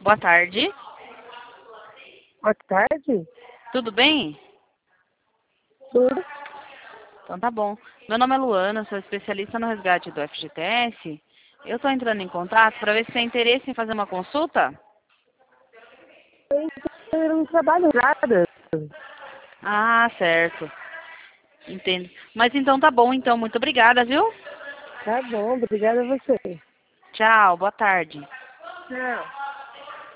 Boa tarde. Boa tarde. Tudo bem? Tudo. Então tá bom. Meu nome é Luana, sou especialista no resgate do FGTS. Eu estou entrando em contato para ver se tem interesse em fazer uma consulta. Eu não trabalho nada. Ah, certo. Entendo. Mas então tá bom, então. Muito obrigada, viu? Tá bom, obrigada a você. Tchau, boa tarde. Tchau.